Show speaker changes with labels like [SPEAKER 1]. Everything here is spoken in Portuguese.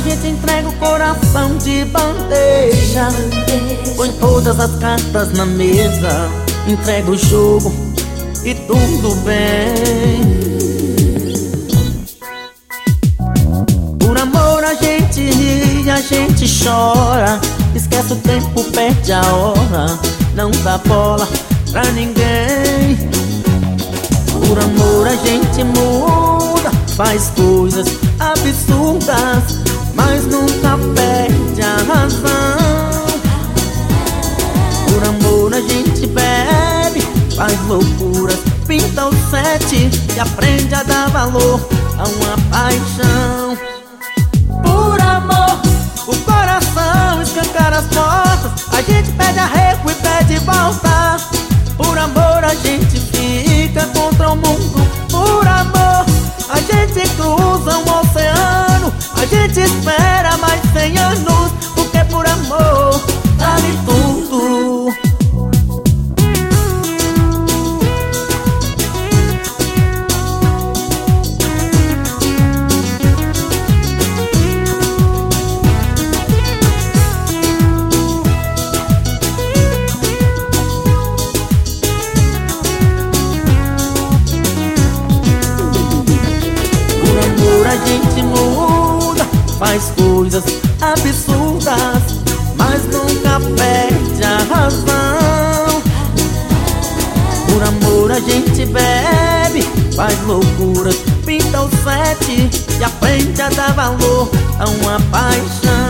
[SPEAKER 1] gente entrega o coração de bandeja, põe todas as cartas na mesa, entrega o jogo e tudo bem. Por amor a gente ri, a gente chora, esquece o tempo, perde a hora, não dá bola pra ninguém. Por amor a gente muda, faz coisas absurdas, mas nunca perde a razão. Por amor a gente bebe, faz loucuras, pinta o sete e aprende a dar valor a uma paixão. Por amor, o coração escancara as portas, a gente pede arrego e pede volta. Por amor a gente fica contra o mundo. Por amor a gente cruza um oceano, a gente espera mais 100 anos, porque por amor vale tudo. A gente muda, faz coisas absurdas, mas nunca perde a razão. Por amor a gente bebe, faz loucuras, pinta o sete e aprende a dar valor a uma paixão.